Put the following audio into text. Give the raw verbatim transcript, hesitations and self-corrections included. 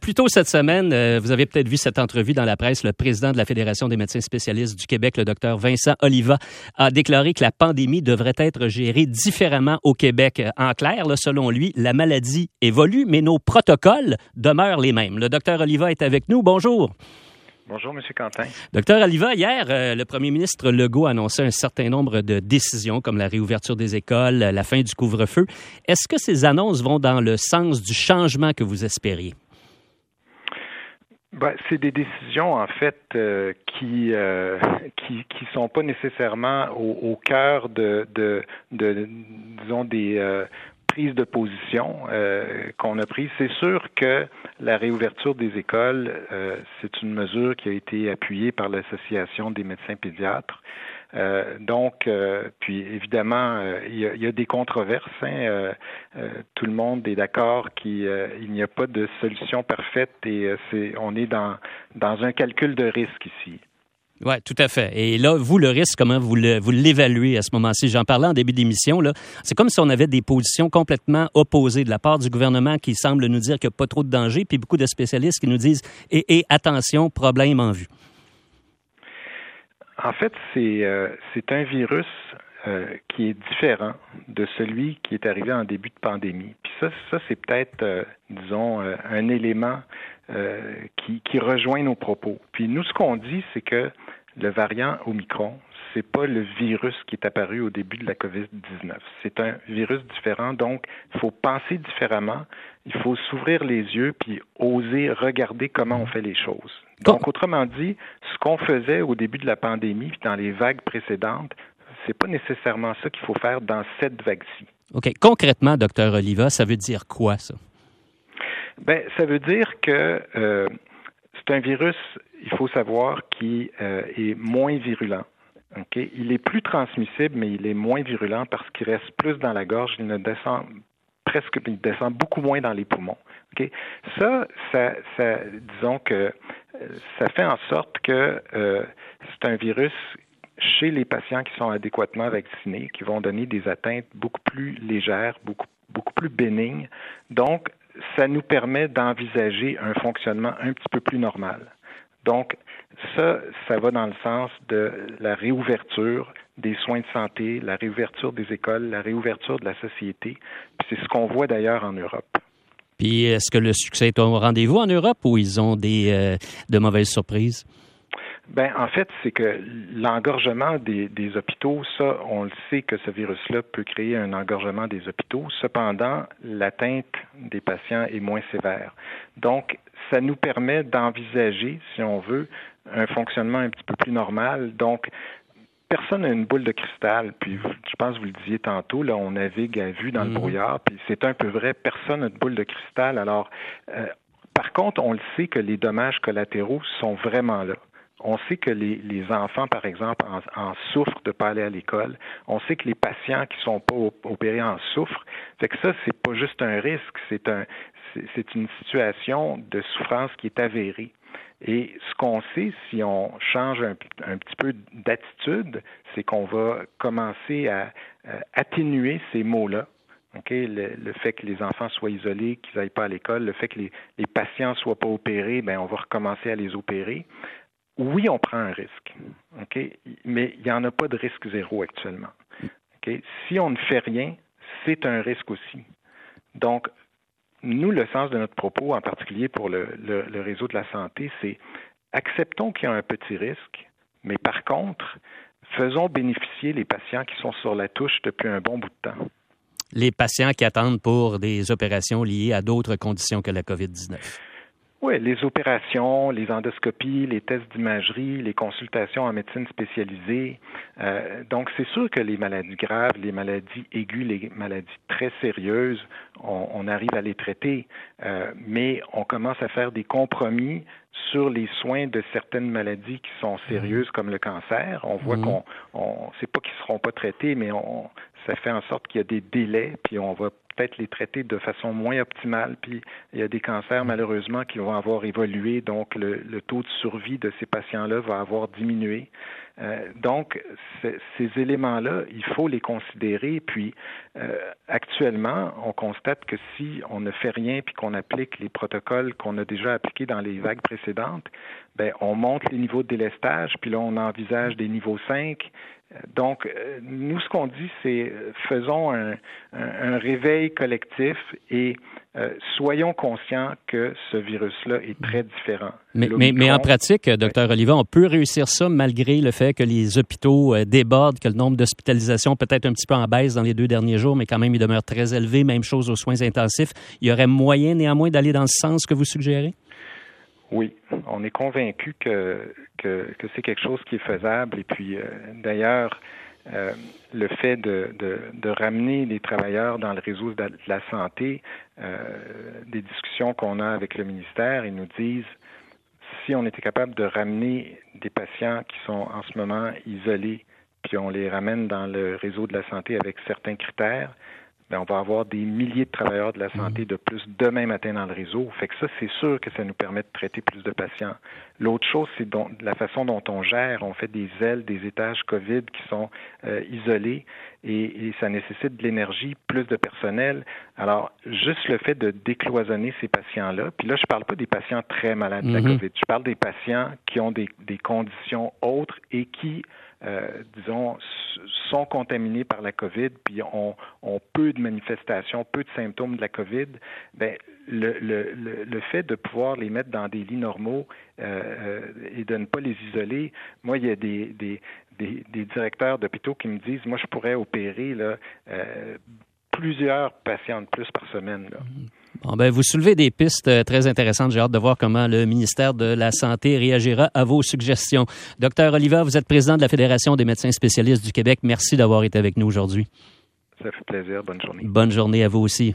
plus tôt cette semaine, euh, vous avez peut-être vu cette entrevue dans la presse, le président de la Fédération des médecins spécialistes du Québec, le docteur Vincent Oliva, a déclaré que la pandémie devrait être gérée différemment au Québec. En clair, là, selon lui, la maladie évolue, mais nos protocoles demeurent les mêmes. Le docteur Oliva est avec nous. Bonjour. Bonjour, M. Quentin. Docteur Oliva, hier, euh, le premier ministre Legault a annoncé un certain nombre de décisions, comme la réouverture des écoles, la fin du couvre-feu. Est-ce que ces annonces vont dans le sens du changement que vous espériez? Ben, c'est des décisions, en fait, euh, qui euh, qui qui sont pas nécessairement au, au cœur de, de, de, disons, des euh, prises de position euh, qu'on a prises. C'est sûr que la réouverture des écoles, euh, c'est une mesure qui a été appuyée par l'Association des médecins pédiatres. Euh, donc, euh, puis évidemment, euh, il, y a, il y a des controverses. Hein, euh, euh, tout le monde est d'accord qu'il euh, il n'y a pas de solution parfaite et euh, c'est, on est dans, dans un calcul de risque ici. Oui, tout à fait. Et là, vous, le risque, comment vous, le, vous l'évaluez à ce moment-ci? J'en parlais en début d'émission. Là. C'est comme si on avait des positions complètement opposées de la part du gouvernement qui semble nous dire qu'il n'y a pas trop de danger, puis beaucoup de spécialistes qui nous disent « et, et attention, problème en vue ». En fait, c'est, euh, c'est un virus euh, qui est différent de celui qui est arrivé en début de pandémie. Puis ça, ça c'est peut-être, euh, disons, euh, un élément euh, qui, qui rejoint nos propos. Puis nous, ce qu'on dit, c'est que le variant Omicron, c'est pas le virus qui est apparu au début de la covid dix-neuf. C'est un virus différent, donc il faut penser différemment, il faut s'ouvrir les yeux puis oser regarder comment on fait les choses. Donc, autrement dit, ce qu'on faisait au début de la pandémie puis dans les vagues précédentes, c'est pas nécessairement ça qu'il faut faire dans cette vague-ci. OK. Concrètement, docteur Oliva, ça veut dire quoi, ça? Bien, ça veut dire que euh, c'est un virus, il faut savoir, qui euh, est moins virulent. Okay? Il est plus transmissible, mais il est moins virulent parce qu'il reste plus dans la gorge. Il ne descend presque, il descend beaucoup moins dans les poumons. Okay? Ça, ça, ça, disons que ça fait en sorte que euh, c'est un virus chez les patients qui sont adéquatement vaccinés, qui vont donner des atteintes beaucoup plus légères, beaucoup, beaucoup plus bénignes. Donc, ça nous permet d'envisager un fonctionnement un petit peu plus normal. Donc, ça, ça va dans le sens de la réouverture des soins de santé, la réouverture des écoles, la réouverture de la société. Puis c'est ce qu'on voit d'ailleurs en Europe. Puis est-ce que le succès est au rendez-vous en Europe ou ils ont des euh, de mauvaises surprises? Ben en fait, c'est que l'engorgement des, des hôpitaux, ça, on le sait que ce virus-là peut créer un engorgement des hôpitaux. Cependant, l'atteinte des patients est moins sévère. Donc, ça nous permet d'envisager, si on veut, un fonctionnement un petit peu plus normal. Donc, personne n'a une boule de cristal, puis je pense que vous le disiez tantôt, là, on navigue à vue dans mmh. le brouillard, puis c'est un peu vrai, personne n'a de boule de cristal. Alors, euh, par contre, on le sait que les dommages collatéraux sont vraiment là. On sait que les, les enfants, par exemple, en, en souffrent de ne pas aller à l'école. On sait que les patients qui ne sont pas opérés en souffrent. Fait que ça, c'est pas juste un risque, c'est un, c'est, c'est une situation de souffrance qui est avérée. Et ce qu'on sait, si on change un, un petit peu d'attitude, c'est qu'on va commencer à, à atténuer ces maux-là. Okay? Le, le fait que les enfants soient isolés, qu'ils n'aillent pas à l'école, le fait que les, les patients ne soient pas opérés, bien, on va recommencer à les opérer. Oui, on prend un risque, okay? Mais il n'y en a pas de risque zéro actuellement. Okay? Si on ne fait rien, c'est un risque aussi. Donc, nous, le sens de notre propos, en particulier pour le, le, le réseau de la santé, c'est acceptons qu'il y a un petit risque, mais par contre, faisons bénéficier les patients qui sont sur la touche depuis un bon bout de temps. Les patients qui attendent pour des opérations liées à d'autres conditions que la covid dix-neuf. Oui, les opérations, les endoscopies, les tests d'imagerie, les consultations en médecine spécialisée. Euh, donc, c'est sûr que les maladies graves, les maladies aiguës, les maladies très sérieuses, on, on arrive à les traiter, euh, mais on commence à faire des compromis sur les soins de certaines maladies qui sont sérieuses, comme le cancer. On voit mmh. qu'on, on, c'est pas qu'ils seront pas traités, mais on, ça fait en sorte qu'il y a des délais, puis on va peut-être les traiter de façon moins optimale. Puis il y a des cancers, malheureusement, qui vont avoir évolué. Donc, le, le taux de survie de ces patients-là va avoir diminué. Euh, donc, ces éléments-là, il faut les considérer. Puis, euh, actuellement, on constate que si on ne fait rien puis qu'on applique les protocoles qu'on a déjà appliqués dans les vagues précédentes, ben, on monte les niveaux de délestage, puis là, on envisage des niveaux cinq. Donc, nous, ce qu'on dit, c'est faisons un, un, un réveil collectif et euh, soyons conscients que ce virus-là est très différent. Mais, mais, mais en pratique, docteur Oliva, on peut réussir ça malgré le fait que les hôpitaux débordent, que le nombre d'hospitalisations peut-être un petit peu en baisse dans les deux derniers jours, mais quand même, il demeure très élevé. Même chose aux soins intensifs. Il y aurait moyen néanmoins d'aller dans le sens que vous suggérez? Oui, on est convaincu que, que, que c'est quelque chose qui est faisable. Et puis, euh, d'ailleurs, euh, le fait de, de, de ramener les travailleurs dans le réseau de la santé, euh, des discussions qu'on a avec le ministère, ils nous disent, si on était capable de ramener des patients qui sont en ce moment isolés, puis on les ramène dans le réseau de la santé avec certains critères, bien, on va avoir des milliers de travailleurs de la santé de plus demain matin dans le réseau. Fait que ça, c'est sûr que ça nous permet de traiter plus de patients. L'autre chose, c'est donc la façon dont on gère. On fait des ailes, des étages COVID qui sont euh, isolés et, et ça nécessite de l'énergie, plus de personnel. Alors, juste le fait de décloisonner ces patients-là, puis là, je parle pas des patients très malades de la mm-hmm. COVID. Je parle des patients qui ont des, des conditions autres et qui Euh, disons, sont contaminés par la COVID, puis ont, ont peu de manifestations, peu de symptômes de la COVID, bien, le, le, le, le fait de pouvoir les mettre dans des lits normaux euh, et de ne pas les isoler, moi, il y a des, des, des, des directeurs d'hôpitaux qui me disent, moi, je pourrais opérer là, euh, plusieurs patients de plus par semaine, là. Bon, ben, vous soulevez des pistes très intéressantes. J'ai hâte de voir comment le ministère de la Santé réagira à vos suggestions. Docteur Oliva, vous êtes président de la Fédération des médecins spécialistes du Québec. Merci d'avoir été avec nous aujourd'hui. Ça fait plaisir. Bonne journée. Bonne journée à vous aussi.